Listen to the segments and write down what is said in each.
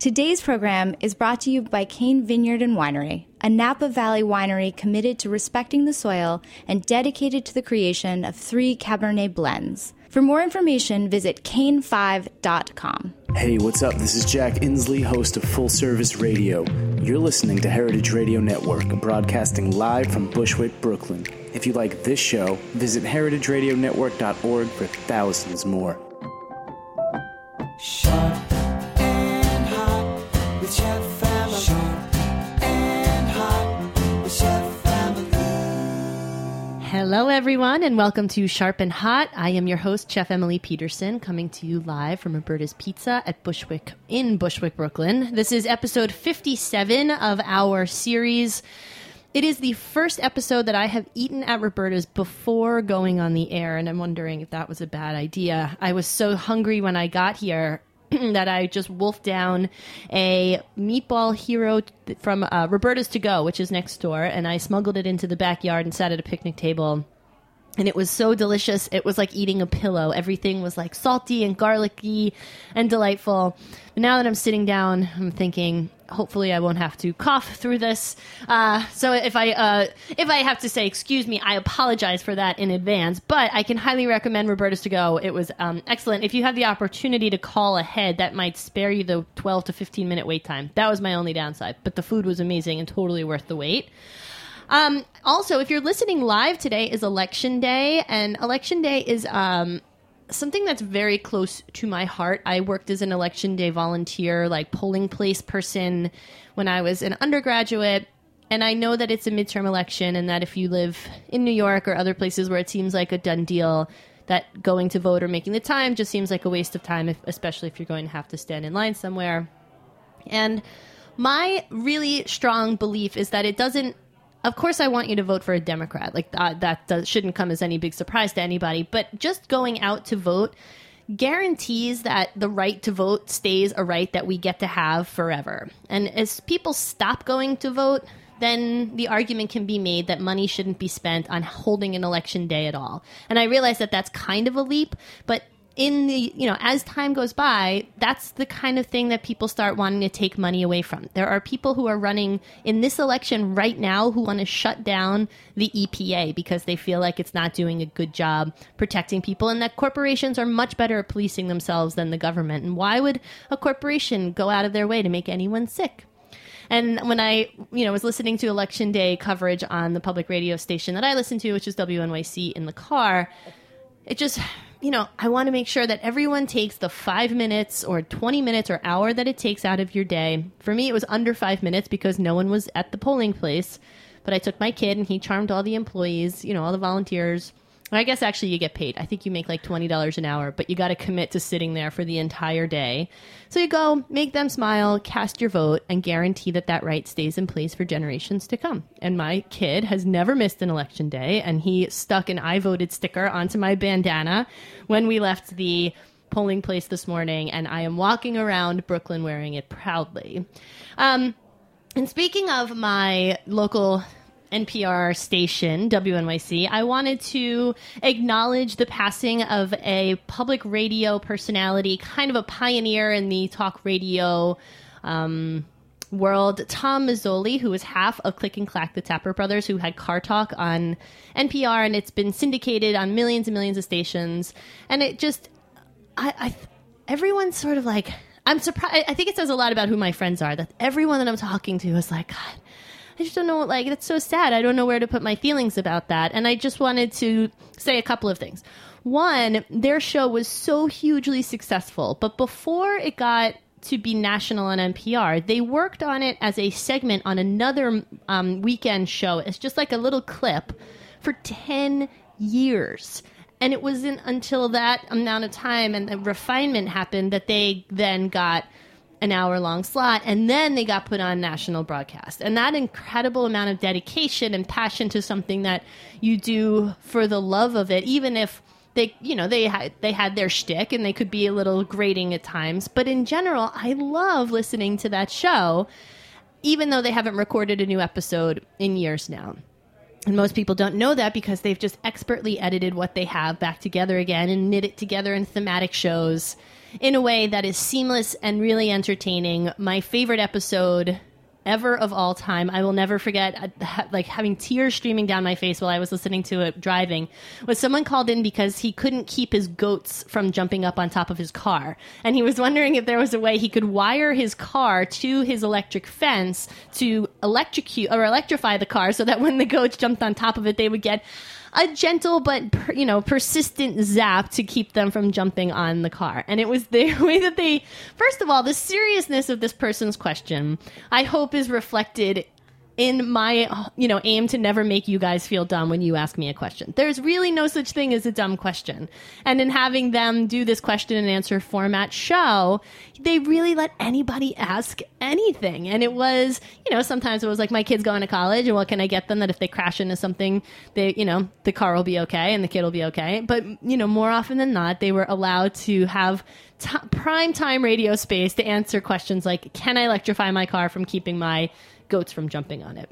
Today's program is brought to you by Kane Vineyard and Winery, a Napa Valley winery committed to respecting the soil and dedicated to the creation of 3 Cabernet blends. For more information, visit kane5.com. Hey, what's up? This is Jack Inslee, host of Full Service Radio. You're listening to Heritage Radio Network, broadcasting live from Bushwick, Brooklyn. If you like this show, visit heritageradionetwork.org for thousands more. Sharp and hot with Chef Family. Sharp and hot with Chef Family. Hello, everyone, and welcome to Sharp and Hot. I am your host, Chef Emily Peterson, coming to you live from Roberta's Pizza at Bushwick, in Bushwick, Brooklyn. This is episode 57 of our series. It is the first episode that I have eaten at Roberta's before going on the air, and I'm wondering if that was a bad idea. I was so hungry when I got here that I just wolfed down a Meatball Hero from Roberta's To Go, which is next door, and I smuggled it into the backyard and sat at a picnic table. And it was so delicious. It was like eating a pillow. Everything was like salty and garlicky and delightful. But now that I'm sitting down, I'm thinking, hopefully I won't have to cough through this. So if I have to say excuse me, I apologize for that in advance. But I can highly recommend Roberta's To Go. It was excellent. If you have the opportunity to call ahead, that might spare you the 12 to 15 minute wait time. That was my only downside. But the food was amazing and totally worth the wait. Also, if you're listening live, today is Election Day, and Election Day is something that's very close to my heart. I worked as an Election Day volunteer, like polling place person when I was an undergraduate, and I know that it's a midterm election and that if you live in New York or other places where it seems like a done deal, that going to vote or making the time just seems like a waste of time, especially if you're going to have to stand in line somewhere. And my really strong belief is that it doesn't. Of course, I want you to vote for a Democrat. Like that shouldn't come as any big surprise to anybody. But just going out to vote guarantees that the right to vote stays a right that we get to have forever. And as people stop going to vote, then the argument can be made that money shouldn't be spent on holding an election day at all. And I realize that that's kind of a leap, but in the, as time goes by, that's the kind of thing that people start wanting to take money away from. There are people who are running in this election right now who want to shut down the EPA because they feel like it's not doing a good job protecting people and that corporations are much better at policing themselves than the government. And why would a corporation go out of their way to make anyone sick? And when I, was listening to Election Day coverage on the public radio station that I listen to, which is WNYC, in the car, it just, I want to make sure that everyone takes the 5 minutes or 20 minutes or hour that it takes out of your day. For me, it was under 5 minutes because no one was at the polling place. But I took my kid and he charmed all the employees, all the volunteers. I guess actually you get paid. I think you make like $20 an hour, but you got to commit to sitting there for the entire day. So you go, make them smile, cast your vote, and guarantee that that right stays in place for generations to come. And my kid has never missed an election day, and he stuck an I voted sticker onto my bandana when we left the polling place this morning, and I am walking around Brooklyn wearing it proudly. And speaking of my local NPR station, WNYC, I wanted to acknowledge the passing of a public radio personality, kind of a pioneer in the talk radio world, Tom Mazzoli, who was half of Click and Clack, the Tapper Brothers, who had Car Talk on NPR, and it's been syndicated on millions and millions of stations. And it just, everyone's sort of like, I'm surprised. I think it says a lot about who my friends are, that everyone that I'm talking to is like, God, I just don't know, that's so sad. I don't know where to put my feelings about that. And I just wanted to say a couple of things. One, their show was so hugely successful, but before it got to be national on NPR, they worked on it as a segment on another weekend show. It's just like a little clip for 10 years. And it wasn't until that amount of time and the refinement happened that they then got an hour-long slot, and then they got put on national broadcast. And that incredible amount of dedication and passion to something that you do for the love of it, even if they had their shtick and they could be a little grating at times. But in general, I love listening to that show, even though they haven't recorded a new episode in years now. And most people don't know that because they've just expertly edited what they have back together again and knit it together in thematic shows. in a way that is seamless and really entertaining. My favorite episode ever of all time. I will never forget like having tears streaming down my face while I was listening to it driving, was someone called in because he couldn't keep his goats from jumping up on top of his car. And he was wondering if there was a way he could wire his car to his electric fence to electrify the car so that when the goats jumped on top of it, they would get a gentle but persistent zap to keep them from jumping on the car. And it was the way that they, first of all, the seriousness of this person's question, I hope is reflected in my, aim to never make you guys feel dumb when you ask me a question. There's really no such thing as a dumb question. And in having them do this question and answer format show, they really let anybody ask anything. And it was, sometimes it was like, my kid's going to college and what can I get them that if they crash into something, they, the car will be okay and the kid will be okay. But, more often than not, they were allowed to have prime time radio space to answer questions like, can I electrify my car from keeping my goats from jumping on it?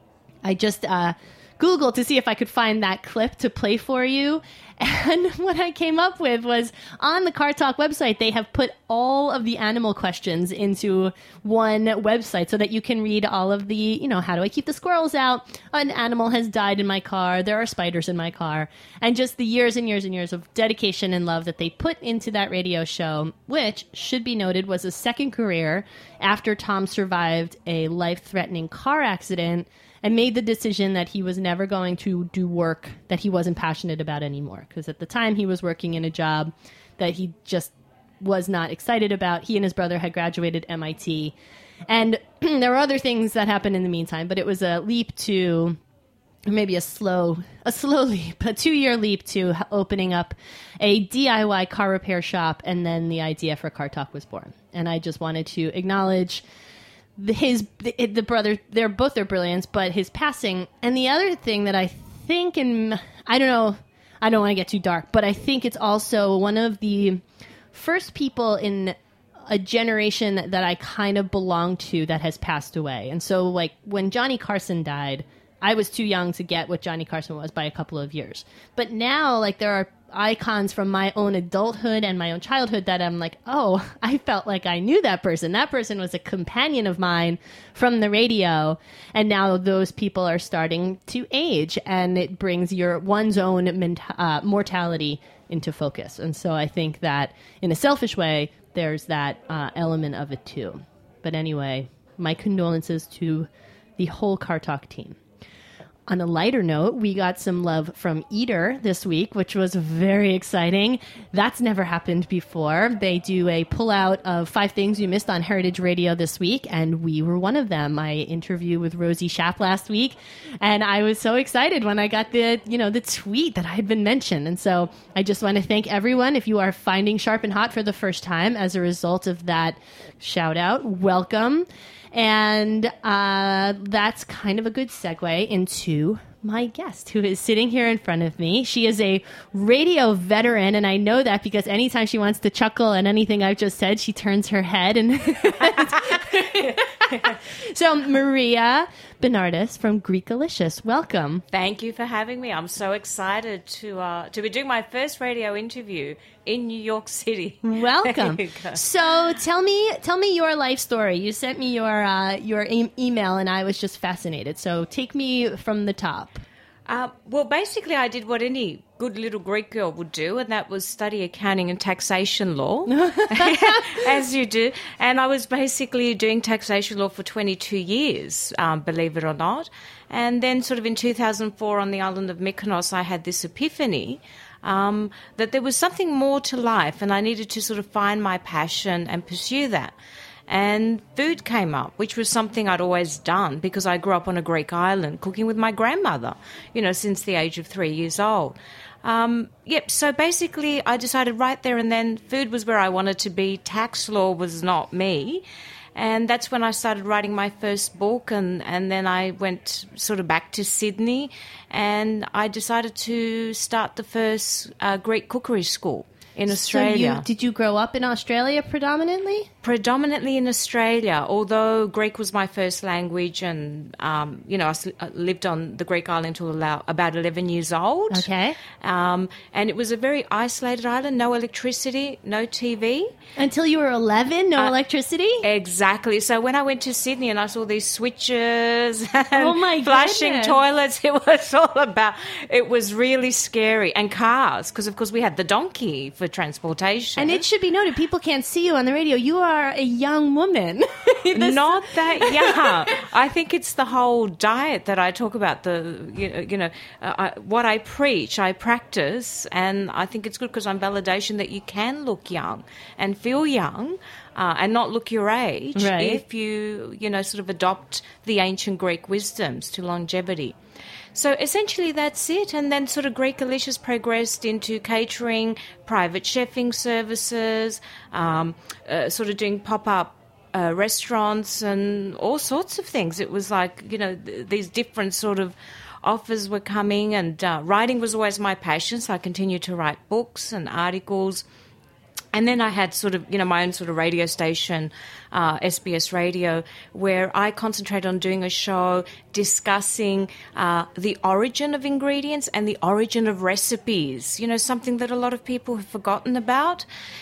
I just Googled to see if I could find that clip to play for you. And what I came up with was on the Car Talk website, they have put all of the animal questions into one website so that you can read all of the, how do I keep the squirrels out? An animal has died in my car. There are spiders in my car. And just the years and years and years of dedication and love that they put into that radio show, which should be noted was a second career after Tom survived a life-threatening car accident and made the decision that he was never going to do work that he wasn't passionate about anymore. Because at the time, he was working in a job that he just was not excited about. He and his brother had graduated MIT. And there were other things that happened in the meantime, but it was a leap to, maybe a slow leap, a 2-year leap to opening up a DIY car repair shop. And then the idea for Car Talk was born. And I just wanted to acknowledge the brother, they're both their brilliance, but his passing. And the other thing that I think, and I don't know, I don't want to get too dark, but I think it's also one of the first people in a generation that I kind of belong to that has passed away. And so like when Johnny Carson died, I was too young to get what Johnny Carson was by a couple of years. But now, like, there are icons from my own adulthood and my own childhood that I'm like, oh, I felt like I knew that person. That person was a companion of mine from the radio. And now those people are starting to age, and it brings one's own mortality into focus. And so I think that in a selfish way, there's that element of it too. But anyway, my condolences to the whole Car Talk team. On a lighter note, we got some love from Eater this week, which was very exciting. That's never happened before. They do a pullout of 5 things you missed on Heritage Radio this week, and we were one of them. I interviewed with Rosie Schaap last week, and I was so excited when I got the tweet that I had been mentioned. And so I just want to thank everyone. If you are finding Sharp and Hot for the first time as a result of that shout out, welcome. And that's kind of a good segue into my guest, who is sitting here in front of me. She is a radio veteran, and I know that because anytime she wants to chuckle at anything I've just said, she turns her head. And so, Maria Bernardis from Greekalicious, welcome. Thank you for having me. I'm so excited to be doing my first radio interview in New York City. Welcome. So tell me your life story. You sent me your email, and I was just fascinated. So take me from the top. Well, basically, I did what any good little Greek girl would do, and that was study accounting and taxation law, as you do. And I was basically doing taxation law for 22 years, believe it or not. And then sort of in 2004 on the island of Mykonos, I had this epiphany that there was something more to life, and I needed to sort of find my passion and pursue that. And food came up, which was something I'd always done because I grew up on a Greek island cooking with my grandmother, since the age of 3 years old. So basically I decided right there and then food was where I wanted to be. Tax law was not me. And that's when I started writing my first book, and then I went sort of back to Sydney, and I decided to start the first Greek cookery school in Australia. So did you grow up in Australia predominantly? Predominantly in Australia, although Greek was my first language, and I lived on the Greek island until about 11 years old. Okay. And it was a very isolated island, no electricity, no TV. Until you were 11, no electricity? Exactly. So when I went to Sydney and I saw these switches and Oh my flushing goodness. toilets, it was really scary. And cars, because of course we had the donkey for transportation. And it should be noted, people can't see you on the radio. You are a young woman. Not that young. I think it's the whole diet that I talk about. What I preach, I practice, and I think it's good because I'm validation that you can look young and feel young and not look your age if you sort of adopt the ancient Greek wisdoms to longevity. So essentially that's it. And then sort of Greek Alicia's progressed into catering, private chefing services, sort of doing pop-up restaurants and all sorts of things. It was like, these different sort of offers were coming, and writing was always my passion. So I continued to write books and articles. And then I had sort of, my own sort of radio station, SBS Radio, where I concentrated on doing a show discussing the origin of ingredients and the origin of recipes, something that a lot of people have forgotten about,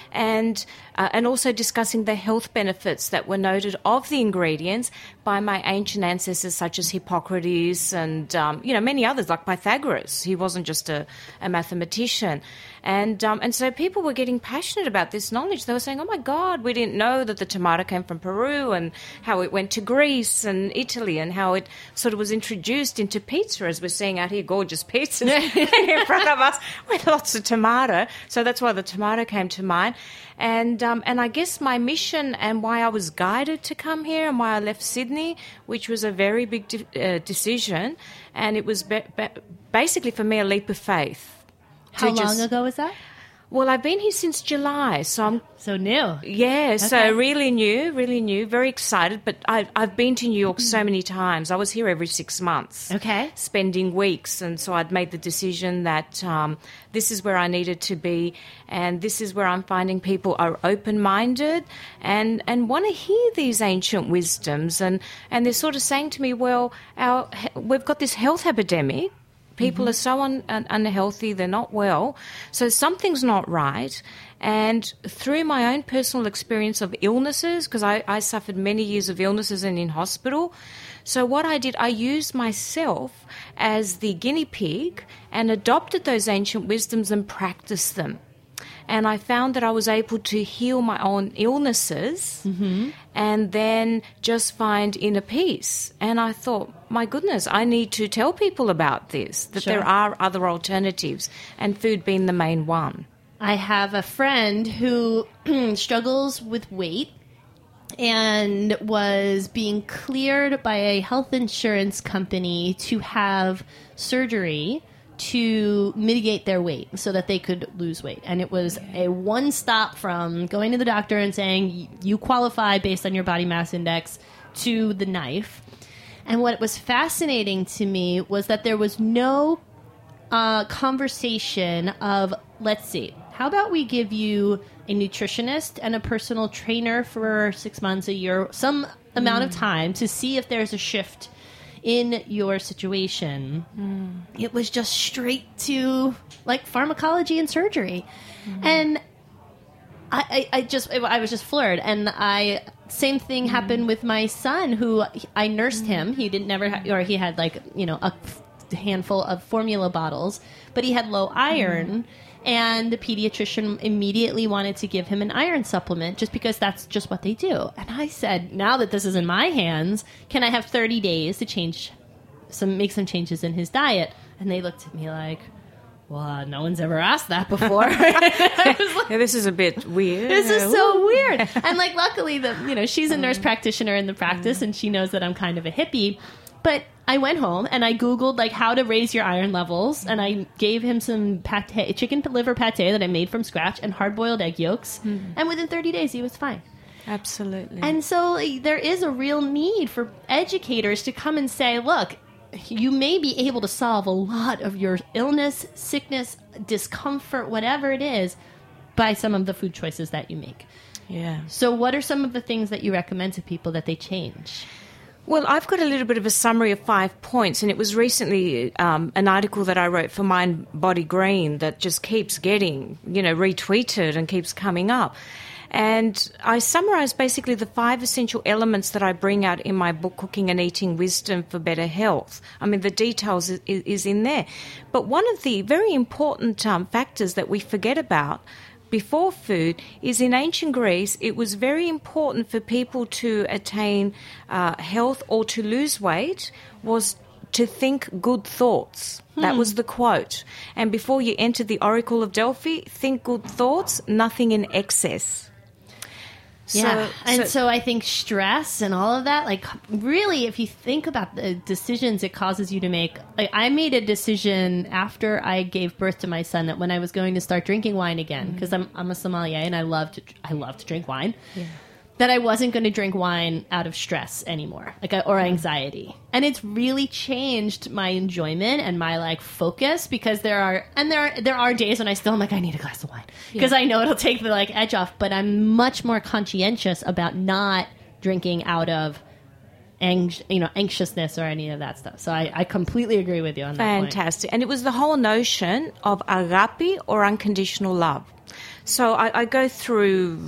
and also discussing the health benefits that were noted of the ingredients by my ancient ancestors such as Hippocrates and, many others like Pythagoras. He wasn't just a mathematician. And so people were getting passionate about this knowledge. They were saying, oh, my God, we didn't know that the tomato came from Peru, and how it went to Greece and Italy, and how it sort of was introduced into pizza, as we're seeing out here, gorgeous pizzas in front of us with lots of tomato. So that's why the tomato came to mind. And I guess my mission and why I was guided to come here and why I left Sydney, which was a very big decision, and it was basically for me a leap of faith. How long ago was that? Well, I've been here since July, so I'm... So new. Yeah, Okay. so really new, very excited. But I've been to New York so many times. I was here every 6 months. Okay. Spending weeks. And so I'd made the decision that this is where I needed to be, and this is where I'm finding people are open-minded and want to hear these ancient wisdoms. And they're sort of saying to me, well, we've got this health epidemic. People are so unhealthy, they're not well. So something's not right. And through my own personal experience of illnesses, because I suffered many years of illnesses and in hospital, so what I did, I used myself as the guinea pig and adopted those ancient wisdoms and practiced them. And I found that I was able to heal my own illnesses and then just find inner peace. And I thought, my goodness, I need to tell people about this, that there are other alternatives, and food being the main one. I have a friend who struggles with weight and was being cleared by a health insurance company to have surgery to mitigate their weight so that they could lose weight. And it was a one stop from going to the doctor and saying, you qualify based on your body mass index, to the knife. And what was fascinating to me was that there was no conversation of, let's see, how about we give you a nutritionist and a personal trainer for 6 months, a year, some amount of time to see if there's a shift in your situation. It was just straight to like pharmacology and surgery. And I was just floored. And same thing happened with my son, who I nursed him. He didn't never or he had like, a handful of formula bottles, but he had low iron. And the pediatrician immediately wanted to give him an iron supplement just because that's just what they do. And I said, now that this is in my hands, can I have 30 days to make some changes in his diet? And they looked at me like, well, no one's ever asked that before. I was like, Yeah, this is a bit weird. this is so weird. And like, luckily, she's a nurse practitioner in the practice, and she knows that I'm kind of a hippie. But I went home and I Googled like how to raise your iron levels, and I gave him some chicken liver pate that I made from scratch and hard-boiled egg yolks. And within 30 days, he was fine. Absolutely. And so there is a real need for educators to come and say, look, you may be able to solve a lot of your illness, sickness, discomfort, whatever it is, by some of the food choices that you make. Yeah. So what are some of the things that you recommend to people that they change? Well, I've got a little bit of a summary of 5 points, and it was recently an article that I wrote for Mind Body Green that just keeps getting, retweeted and keeps coming up. And I summarised basically the 5 essential elements that I bring out in my book, Cooking and Eating Wisdom for Better Health. I mean, the details is in there. But one of the very important factors that we forget about before food is in ancient Greece, it was very important for people to attain health or to lose weight was to think good thoughts. That was the quote. And before you enter the Oracle of Delphi, think good thoughts, nothing in excess. So I think stress and all of that, like really, if you think about the decisions it causes you to make, like I made a decision after I gave birth to my son that when I was going to start drinking wine again, because I'm a sommelier and I love to drink wine, that I wasn't going to drink wine out of stress anymore, or anxiety. And it's really changed my enjoyment and my focus, because there are days when I still am like, I need a glass of wine because I know it'll take the edge off, but I'm much more conscientious about not drinking out of anxiousness or any of that stuff. So I completely agree with you on that point. Fantastic. And it was the whole notion of agape, or unconditional love. So I go through,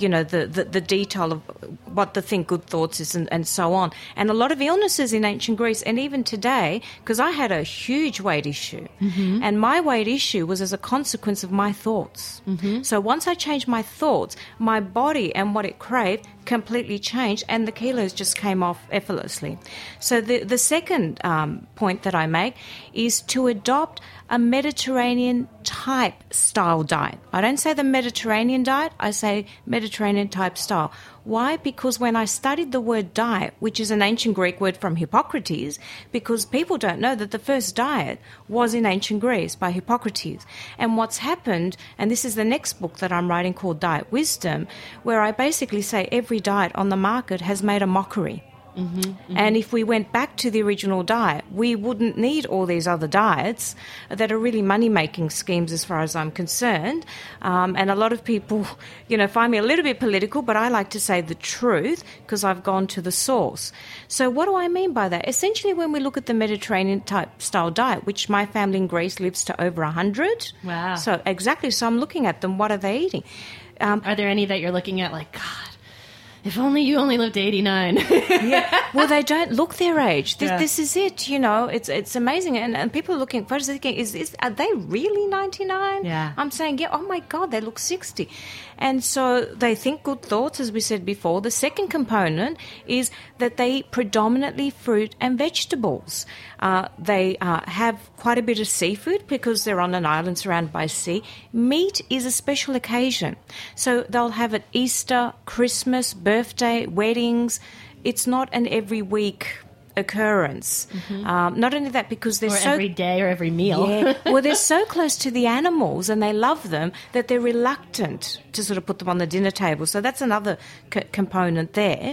the detail of what the think good thoughts is and so on. And a lot of illnesses in ancient Greece, and even today, because I had a huge weight issue. Mm-hmm. And my weight issue was as a consequence of my thoughts. Mm-hmm. So once I changed my thoughts, my body and what it craved completely changed, and the kilos just came off effortlessly. So the second point that I make is to adopt a Mediterranean type style diet. I don't say the Mediterranean diet, I say Mediterranean type style. Why? Because when I studied the word diet, which is an ancient Greek word from Hippocrates, because people don't know that the first diet was in ancient Greece by Hippocrates. And what's happened, and this is the next book that I'm writing called Diet Wisdom, where I basically say every diet on the market has made a mockery. Mm-hmm, mm-hmm. And if we went back to the original diet, we wouldn't need all these other diets that are really money-making schemes as far as I'm concerned. And a lot of people, find me a little bit political, but I like to say the truth because I've gone to the source. So what do I mean by that? Essentially, when we look at the Mediterranean type style diet, which my family in Greece lives to over 100. Wow. So exactly. So I'm looking at them. What are they eating? Are there any that you're looking at like, God, if only you only lived to 89. Yeah. Well, they don't look their age. This is it, It's amazing. And people are looking, photos thinking, are they really 99? Yeah. I'm saying, oh my God, they look 60. And so they think good thoughts, as we said before. The second component is that they eat predominantly fruit and vegetables. They have quite a bit of seafood because they're on an island surrounded by sea. Meat is a special occasion. So they'll have it Easter, Christmas, birthday, weddings. It's not an every week occurrence. Mm-hmm. Not only that, because they're every day or every meal. Yeah. Well, they're so close to the animals and they love them that they're reluctant to sort of put them on the dinner table. So that's another component there.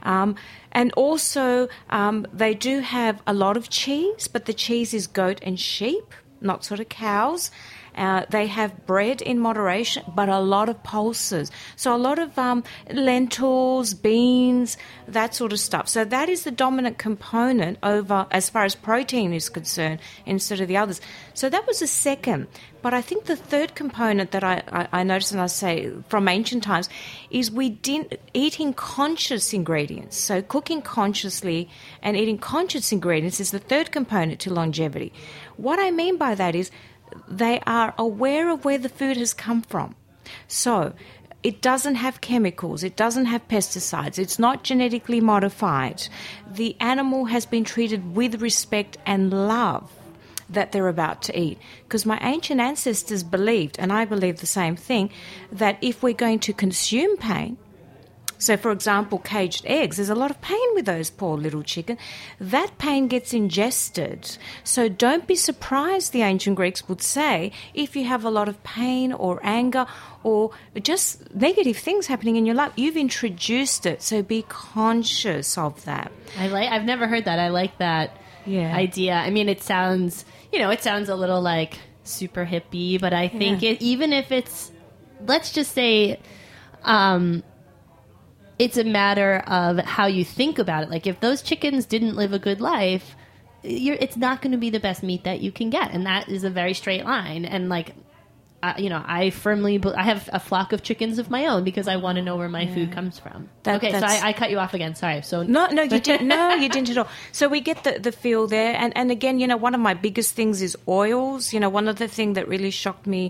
And also, they do have a lot of cheese, but the cheese is goat and sheep, not sort of cows. They have bread in moderation, but a lot of pulses. So a lot of lentils, beans, that sort of stuff. So that is the dominant component over, as far as protein is concerned, instead of the others. So that was the second. But I think the third component that I noticed, and I say from ancient times, is eating conscious ingredients. So cooking consciously and eating conscious ingredients is the third component to longevity. What I mean by that is they are aware of where the food has come from. So it doesn't have chemicals, it doesn't have pesticides, it's not genetically modified. The animal has been treated with respect and love that they're about to eat. Because my ancient ancestors believed, and I believe the same thing, that if we're going to consume pain, so, for example, caged eggs, there's a lot of pain with those poor little chickens. That pain gets ingested. So don't be surprised, the ancient Greeks would say, if you have a lot of pain or anger or just negative things happening in your life, you've introduced it. So be conscious of that. I've never heard that. I like that idea. I mean, it sounds a little like super hippie, but I think even if it's, let's just say, it's a matter of how you think about it. Like if those chickens didn't live a good life, it's not going to be the best meat that you can get, and that is a very straight line. And like, I have a flock of chickens of my own because I want to know where my food comes from. So I cut you off again. Sorry. So no, you didn't. No, you didn't at all. So we get the feel there, and again, one of my biggest things is oils. One of the things that really shocks me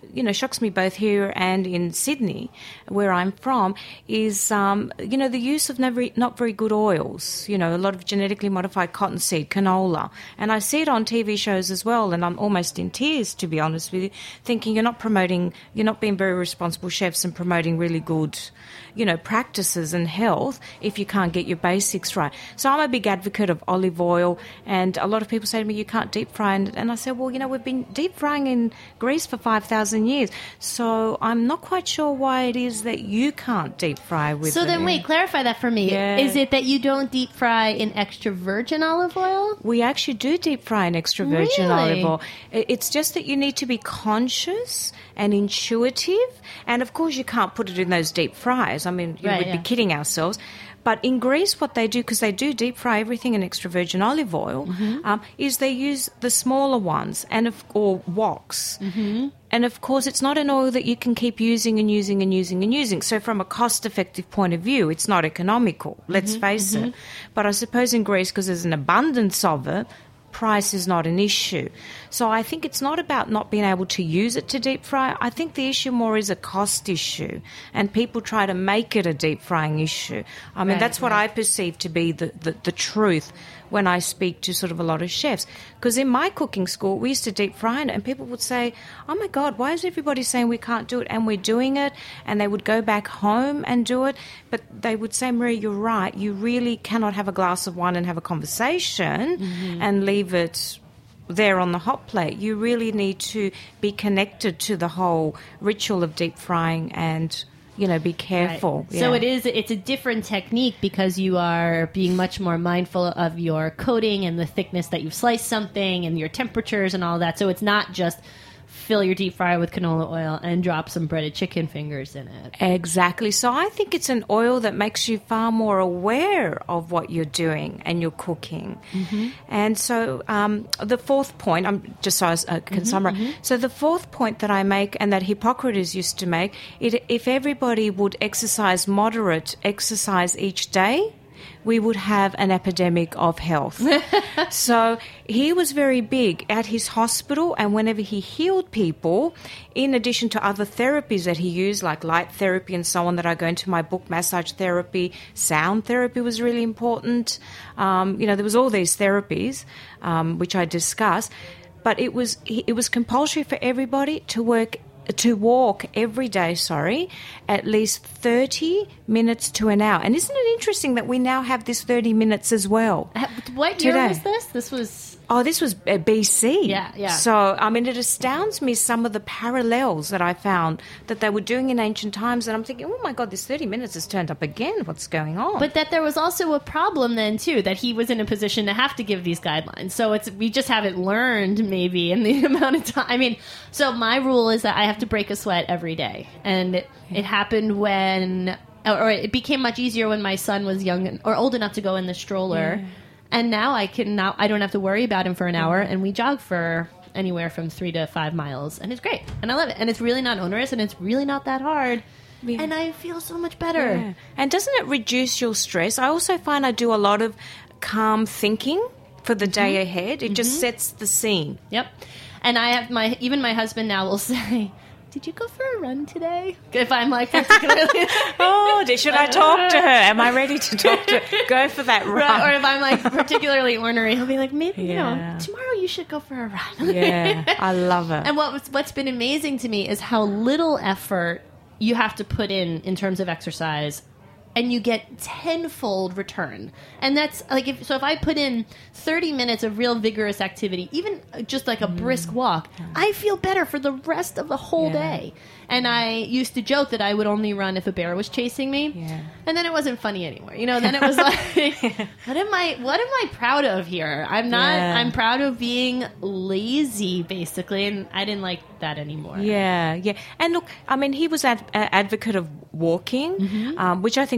both here and in Sydney, where I'm from, is the use of not very good oils. A lot of genetically modified cottonseed, canola, and I see it on TV shows as well. And I'm almost in tears, to be honest with you, thinking you're not being very responsible chefs and promoting really good, practices and health if you can't get your basics right. So I'm a big advocate of olive oil, and a lot of people say to me, you can't deep fry. And I say, well, we've been deep frying in Greece for 5,000 years. So I'm not quite sure why it is that you can't deep fry with So then wait, clarify that for me. Yeah. Is it that you don't deep fry in extra virgin olive oil? We actually do deep fry in extra virgin olive oil. It's just that you need to be conscious and intuitive. And of course, you can't put it in those deep fries. I mean, we'd be kidding ourselves. But in Greece, what they do, because they do deep fry everything in extra virgin olive oil, is they use the smaller ones or woks. Mm-hmm. And of course, it's not an oil that you can keep using and using and using and using. So from a cost-effective point of view, it's not economical, let's face it. But I suppose in Greece, because there's an abundance of it, price is not an issue. So I think it's not about not being able to use it to deep fry. I think the issue more is a cost issue, and people try to make it a deep frying issue. I mean, that's what I perceive to be the truth when I speak to sort of a lot of chefs. Because in my cooking school, we used to deep fry it, and people would say, oh my God, why is everybody saying we can't do it? And we're doing it. And they would go back home and do it. But they would say, Maria, you're right. You really cannot have a glass of wine and have a conversation and leave it there on the hot plate. You really need to be connected to the whole ritual of deep frying and be careful. Right. So it's a different technique because you are being much more mindful of your coating and the thickness that you've sliced something and your temperatures and all that. So it's not just fill your deep fryer with canola oil and drop some breaded chicken fingers in it. Exactly. So I think it's an oil that makes you far more aware of what you're doing and you're cooking. Mm-hmm. And so the fourth point, just so I can summarize. So the fourth point that I make and that Hippocrates used to make, if everybody would exercise moderate exercise each day, we would have an epidemic of health. So he was very big at his hospital, and whenever he healed people, in addition to other therapies that he used, like light therapy and so on that I go into my book, massage therapy, sound therapy was really important. There was all these therapies, which I discuss, but it was compulsory for everybody to walk every day, at least 30 minutes to an hour. And isn't it interesting that we now have this 30 minutes as well? What year was this? This was BC. Yeah. So, it astounds me some of the parallels that I found that they were doing in ancient times. And I'm thinking, oh my God, this 30 minutes has turned up again. What's going on? But that there was also a problem then, too, that he was in a position to have to give these guidelines. So we just haven't learned maybe in the amount of time. So my rule is that I have to break a sweat every day. And it happened or it became much easier when my son was young or old enough to go in the stroller. Yeah. And now I don't have to worry about him for an hour, and we jog for anywhere from 3 to 5 miles, and it's great, and I love it, and it's really not onerous, and it's really not that hard, and I feel so much better. Yeah. And doesn't it reduce your stress? I also find I do a lot of calm thinking for the day ahead. It just sets the scene. Yep. And I have my husband now will say, did you go for a run today? If I'm particularly... should I talk to her? Am I ready to talk to her? Go for that run. Right, or if I'm particularly ornery, he'll be like, maybe, tomorrow you should go for a run. Yeah, I love it. And what's been amazing to me is how little effort you have to put in terms of exercise, and you get tenfold return. And that's if I put in 30 minutes of real vigorous activity, even just like a brisk walk, I feel better for the rest of the whole day. And I used to joke that I would only run if a bear was chasing me. Yeah. And then it wasn't funny anymore. Then it was like, what am I proud of here? I'm proud of being lazy, basically. And I didn't like that anymore. Yeah. And look, he was an advocate of walking, which I think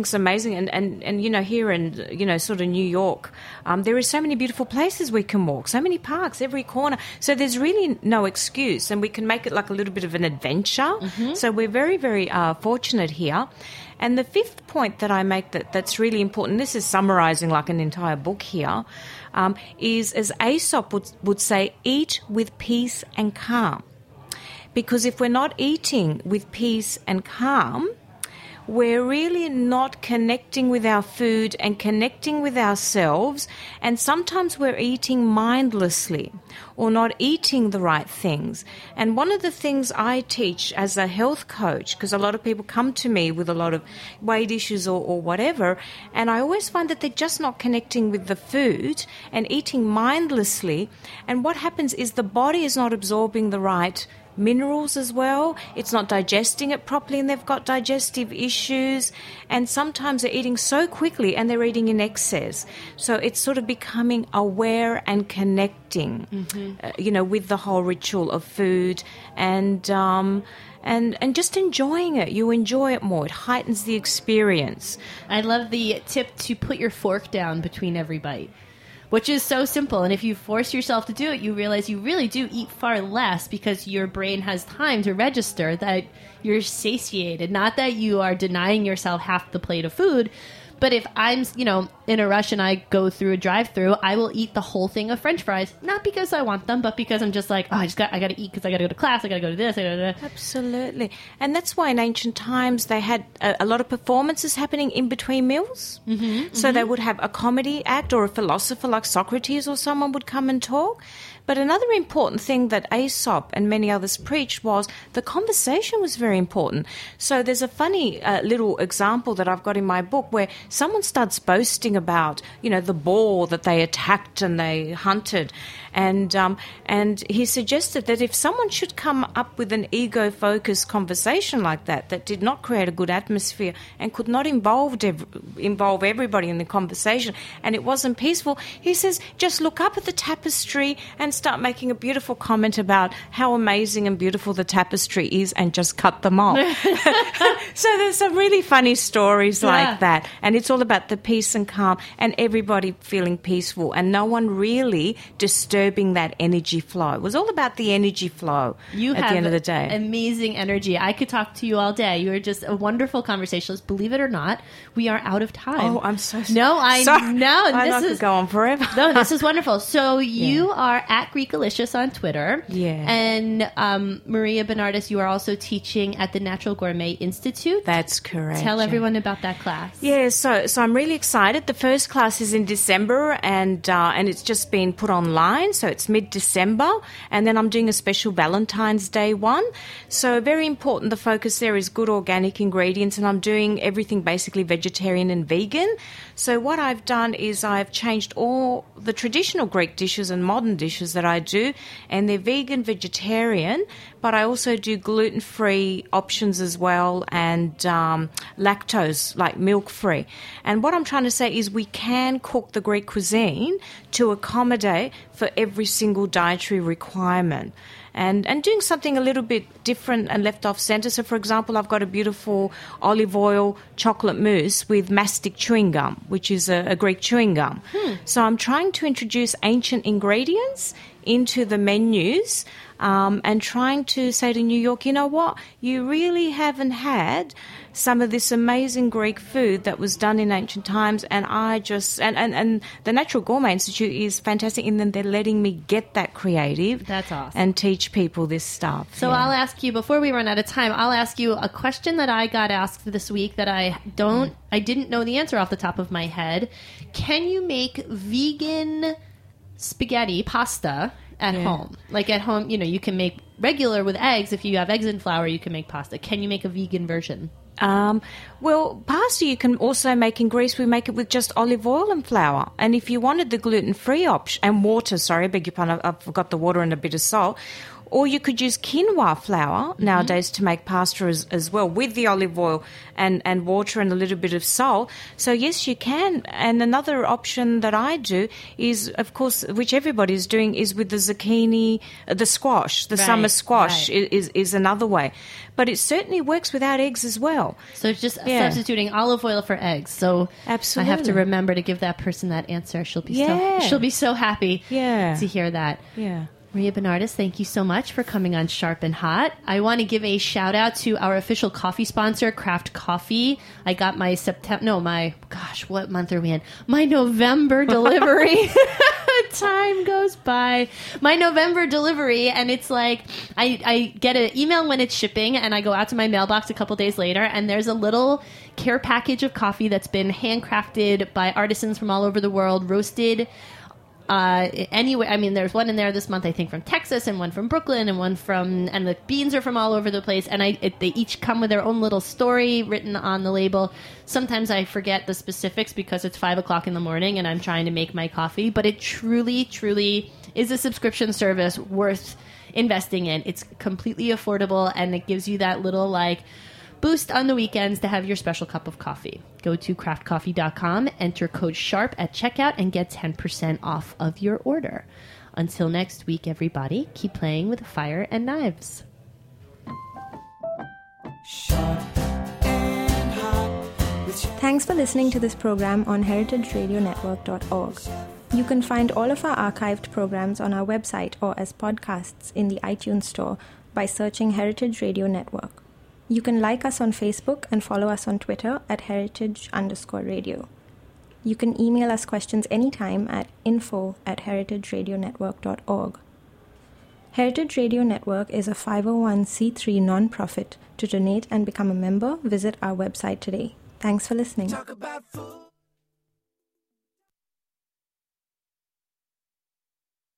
think's amazing. And you know, here in, you know, sort of New York, there are so many beautiful places we can walk, so many parks, every corner. So there's really no excuse, and we can make it like a little bit of an adventure. So we're very, very fortunate here. And the fifth point that I make that's really important, this is summarizing like an entire book here, is, as Aesop would say, eat with peace and calm. Because if we're not eating with peace and calm, we're really not connecting with our food and connecting with ourselves, and sometimes we're eating mindlessly or not eating the right things. And one of the things I teach as a health coach, because a lot of people come to me with a lot of weight issues or whatever, and I always find that they're just not connecting with the food and eating mindlessly, and what happens is the body is not absorbing the right minerals as well. It's not digesting it properly, and they've got digestive issues, and sometimes they're eating so quickly and they're eating in excess. So it's sort of becoming aware and connecting, you know, with the whole ritual of food, and just enjoying it. You enjoy it more. It heightens the experience. I love the tip to put your fork down between every bite, which is so simple. And if you force yourself to do it, you realize you really do eat far less because your brain has time to register that you're satiated. Not that you are denying yourself half the plate of food, but if I'm, you know, in a rush and I go through a drive-through, I will eat the whole thing of French fries, not because I want them, but because I'm just like, oh, I got to eat because I got to go to class, I got to go to this, I got to. Absolutely. And that's why in ancient times they had a lot of performances happening in between meals. So they would have a comedy act, or a philosopher like Socrates or someone would come and talk. But another important thing that Aesop and many others preached was the conversation was very important. So there's a funny little example that I've got in my book where someone starts boasting about, you know, the boar that they attacked and they hunted. And he suggested that if someone should come up with an ego-focused conversation like that did not create a good atmosphere and could not involve everybody in the conversation, and it wasn't peaceful, he says, just look up at the tapestry and start making a beautiful comment about how amazing and beautiful the tapestry is, and just cut them off. So there's some really funny stories like that, and it's all about the peace and calm and everybody feeling peaceful and no one really disturbing that energy flow. It was all about the energy flow at the end of the day. Amazing energy. I could talk to you all day. You are just a wonderful conversationalist. Believe it or not, we are out of time. Oh, I'm so sorry. No, I know. I could go on forever. No, this is wonderful. So you are at Greekalicious on Twitter. Yeah. And Maria Bernardis, you are also teaching at the Natural Gourmet Institute. That's correct. Tell everyone about that class. Yeah, so I'm really excited. The first class is in December, and it's just been put online, so it's mid-December, and then I'm doing a special Valentine's Day one. So very important, the focus there is good organic ingredients, and I'm doing everything basically vegetarian and vegan. So what I've done is I've changed all the traditional Greek dishes and modern dishes that I do, and they're vegan, vegetarian, but I also do gluten-free options as well, and lactose, like milk-free. And what I'm trying to say is we can cook the Greek cuisine to accommodate for every single dietary requirement. And doing something a little bit different and left off center. So, for example, I've got a beautiful olive oil chocolate mousse with mastic chewing gum, which is a Greek chewing gum. So I'm trying to introduce ancient ingredients into the menus, and trying to say to New York, you know what, you really haven't had some of this amazing Greek food that was done in ancient times, and and the Natural Gourmet Institute is fantastic in that they're letting me get that creative. That's awesome. And teach people this stuff. So I'll ask you, before we run out of time, I'll ask you a question that I got asked this week that I didn't know the answer off the top of my head. Can you make vegan spaghetti pasta at home? Like at home, you know, you can make regular with eggs. If you have eggs and flour, you can make pasta. Can you make a vegan version? Well, pasta you can also make in Greece. We make it with just olive oil and flour. And if you wanted the gluten-free option, and water, sorry, I beg your pardon, I forgot the water and a bit of salt. Or you could use quinoa flour nowadays to make pasta as well, with the olive oil and water and a little bit of salt. So yes, you can. And another option that I do is, of course, which everybody's doing, is with the zucchini, the squash, the summer squash is another way. But it certainly works without eggs as well. So it's just substituting olive oil for eggs. So absolutely. I have to remember to give that person that answer. She'll be so happy to hear that. Yeah. Maria Bernardis, thank you so much for coming on Sharp and Hot. I want to give a shout out to our official coffee sponsor, Craft Coffee. I got my what month are we in? My November delivery. Time goes by. My November delivery, and it's like I get an email when it's shipping, and I go out to my mailbox a couple days later, and there's a little care package of coffee that's been handcrafted by artisans from all over the world, roasted. Anyway, I mean, there's one in there this month, I think, from Texas, and one from Brooklyn, and the beans are from all over the place, and they each come with their own little story written on the label. Sometimes I forget the specifics because it's 5 o'clock in the morning and I'm trying to make my coffee, but it truly, truly is a subscription service worth investing in. It's completely affordable, and it gives you that little, boost on the weekends to have your special cup of coffee. Go to craftcoffee.com, enter code SHARP at checkout, and get 10% off of your order. Until next week, everybody, keep playing with fire and knives. Thanks for listening to this program on heritageradionetwork.org. You can find all of our archived programs on our website or as podcasts in the iTunes Store by searching Heritage Radio Network. You can like us on Facebook and follow us on Twitter at heritage_radio. You can email us questions anytime at info@heritageradionetwork.org. Heritage Radio Network is a 501c3 nonprofit. To donate and become a member, visit our website today. Thanks for listening. Talk about food.